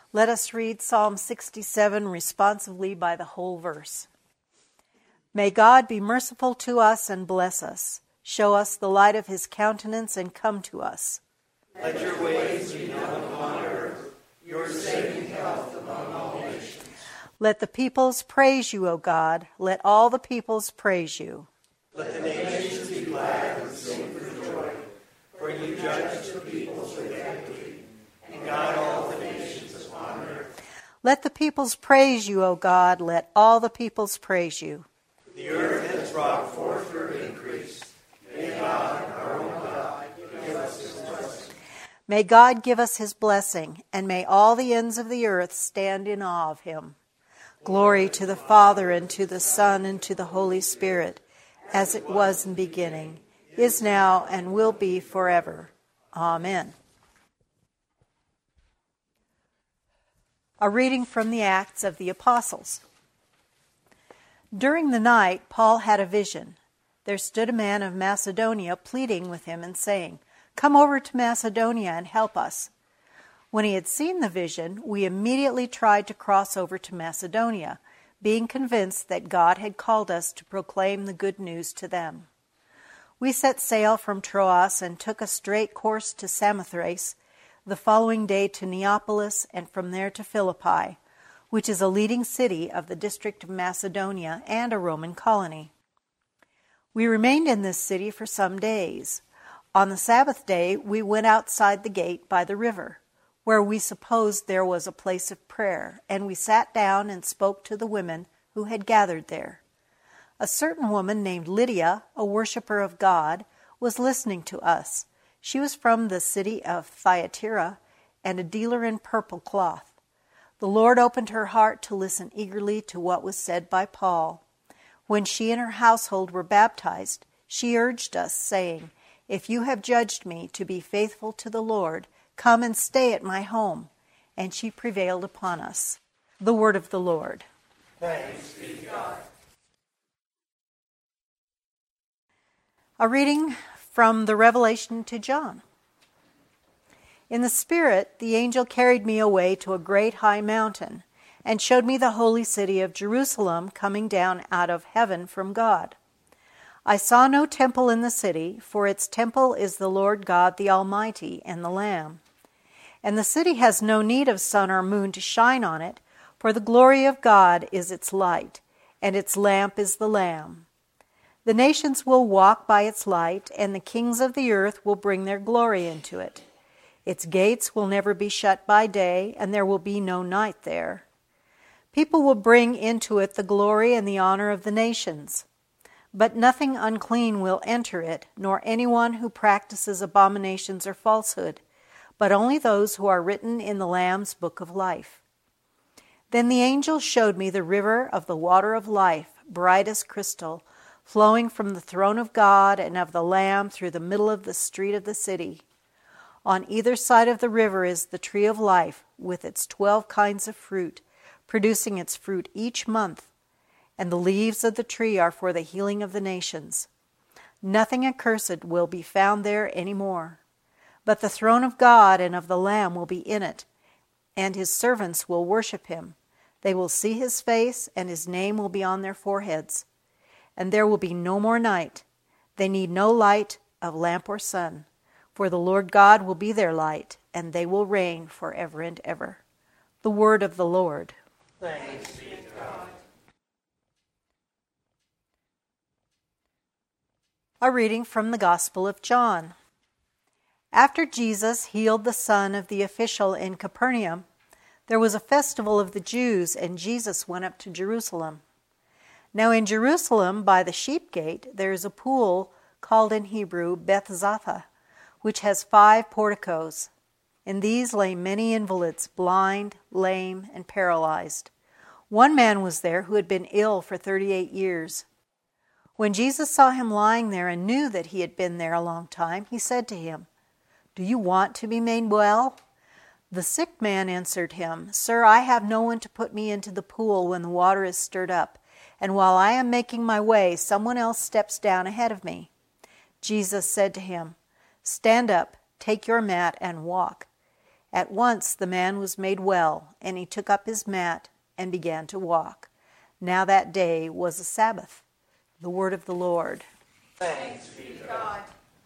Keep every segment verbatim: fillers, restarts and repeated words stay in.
Let us read Psalm sixty-seven responsively by the whole verse. May God be merciful to us and bless us. Show us the light of his countenance and come to us. Let your ways be known upon earth, your saving health among all nations. Let the peoples praise you, O God. Let all the peoples praise you. Let the nations be glad and sing for joy, for you judge the peoples with equity and guide all the nations upon earth. Let the peoples praise you, O God. Let all the peoples praise you. The earth has brought forth her increase. May God, our own God, give us his blessing. May God give us his blessing, and may all the ends of the earth stand in awe of him. Glory to the Father, and to the Son, and to the Holy Spirit, as it was in the beginning, is now, and will be forever. Amen. A reading from the Acts of the Apostles. During the night, Paul had a vision. There stood a man of Macedonia pleading with him and saying, "Come over to Macedonia and help us." When he had seen the vision, we immediately tried to cross over to Macedonia, being convinced that God had called us to proclaim the good news to them. We set sail from Troas and took a straight course to Samothrace, the following day to Neapolis, and from there to Philippi, which is a leading city of the district of Macedonia and a Roman colony. We remained in this city for some days. On the Sabbath day, we went outside the gate by the river, where we supposed there was a place of prayer, and we sat down and spoke to the women who had gathered there. A certain woman named Lydia, a worshiper of God, was listening to us. She was from the city of Thyatira and a dealer in purple cloth. The Lord opened her heart to listen eagerly to what was said by Paul. When she and her household were baptized, she urged us, saying, "If you have judged me to be faithful to the Lord, come and stay at my home." And she prevailed upon us. The word of the Lord. Thanks be to God. A reading from the Revelation to John. In the Spirit, the angel carried me away to a great high mountain and showed me the holy city of Jerusalem coming down out of heaven from God. I saw no temple in the city, for its temple is the Lord God the Almighty and the Lamb. And the city has no need of sun or moon to shine on it, for the glory of God is its light, and its lamp is the Lamb. The nations will walk by its light, and the kings of the earth will bring their glory into it. Its gates will never be shut by day, and there will be no night there. People will bring into it the glory and the honor of the nations. But nothing unclean will enter it, nor anyone who practices abominations or falsehood, but only those who are written in the Lamb's book of life. Then the angel showed me the river of the water of life, bright as crystal, flowing from the throne of God and of the Lamb through the middle of the street of the city. On either side of the river is the tree of life, with its twelve kinds of fruit, producing its fruit each month, and the leaves of the tree are for the healing of the nations. Nothing accursed will be found there any more, but the throne of God and of the Lamb will be in it, and his servants will worship him. They will see his face, and his name will be on their foreheads. And there will be no more night. They need no light of lamp or sun, for the Lord God will be their light, and they will reign forever and ever. The word of the Lord. Thanks be to God. A reading from the Gospel of John. After Jesus healed the son of the official in Capernaum, there was a festival of the Jews, and Jesus went up to Jerusalem. Now in Jerusalem, by the sheep gate, there is a pool called in Hebrew Bethzatha, which has five porticos. In these lay many invalids, blind, lame, and paralyzed. One man was there who had been ill for thirty-eight years. When Jesus saw him lying there and knew that he had been there a long time, he said to him, "Do you want to be made well?" The sick man answered him, "Sir, I have no one to put me into the pool when the water is stirred up, and while I am making my way, someone else steps down ahead of me." Jesus said to him, "Stand up, take your mat, and walk." At once the man was made well, and he took up his mat and began to walk. Now that day was a Sabbath. The word of the Lord. Thanks be to God.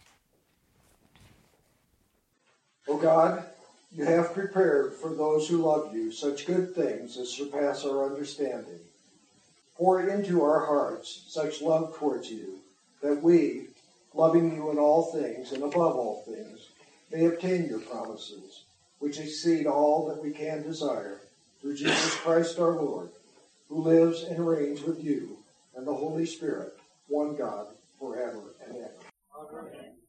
O God, you have prepared for those who love you such good things as surpass our understanding. Pour into our hearts such love towards you, that we, loving you in all things and above all things, may obtain your promises, which exceed all that we can desire, through Jesus Christ our Lord, who lives and reigns with you and the Holy Spirit, one God, forever and ever. Amen.